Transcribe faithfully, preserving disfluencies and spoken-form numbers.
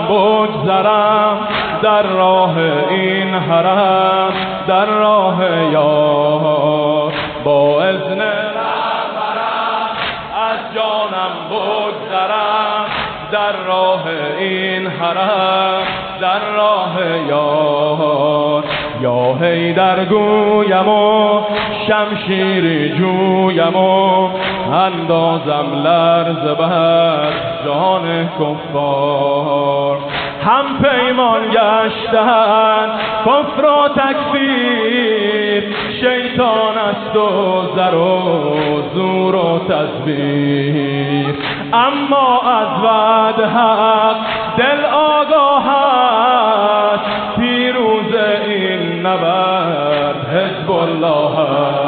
بگذرم در راه این حرم، در راه یار با اذن رهبرم از جانم بگذرم در راه این حرم، در راه یار. یا حیدر گویم و شمشیری جویم و اندازم لرز بر جان کفار. هم پیمان گشتن کفر و تکفیر، شیطان است و زر و زور و تزویر. اما از وعد حق دل آگاه است، پیروز این نبرد حزب الله است.